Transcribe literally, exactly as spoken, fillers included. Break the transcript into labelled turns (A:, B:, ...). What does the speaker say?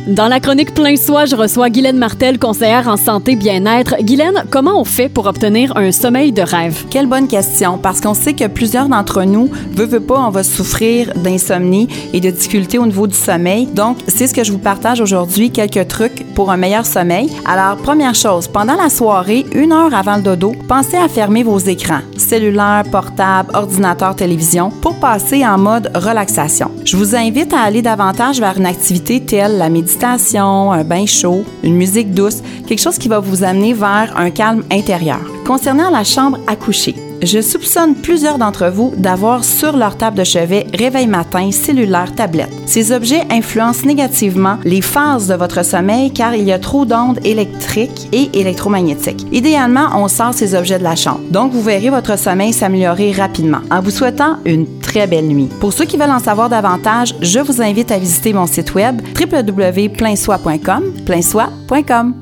A: Dans la chronique Plein Soi, je reçois Guylaine Martel, conseillère en santé bien-être. Guylaine, comment on fait pour obtenir un sommeil de rêve?
B: Quelle bonne question, parce qu'on sait que plusieurs d'entre nous, veut, veut pas, on va souffrir d'insomnie et de difficultés au niveau du sommeil. Donc, c'est ce que je vous partage aujourd'hui, quelques trucs pour un meilleur sommeil. Alors, première chose, pendant la soirée, une heure avant le dodo, pensez à fermer vos écrans, cellulaire, portable, ordinateur, télévision, pour passer en mode relaxation. Je vous invite à aller davantage vers une activité telle la méditation, un bain chaud, une musique douce, quelque chose qui va vous amener vers un calme intérieur. Concernant la chambre à coucher, je soupçonne plusieurs d'entre vous d'avoir sur leur table de chevet réveil matin, cellulaire, tablette. Ces objets influencent négativement les phases de votre sommeil car il y a trop d'ondes électriques et électromagnétiques. Idéalement, on sort ces objets de la chambre. Donc, vous verrez votre sommeil s'améliorer rapidement. En vous souhaitant une très belle nuit. Pour ceux qui veulent en savoir davantage, je vous invite à visiter mon site web w w w point plein soi point com, plein soi point com.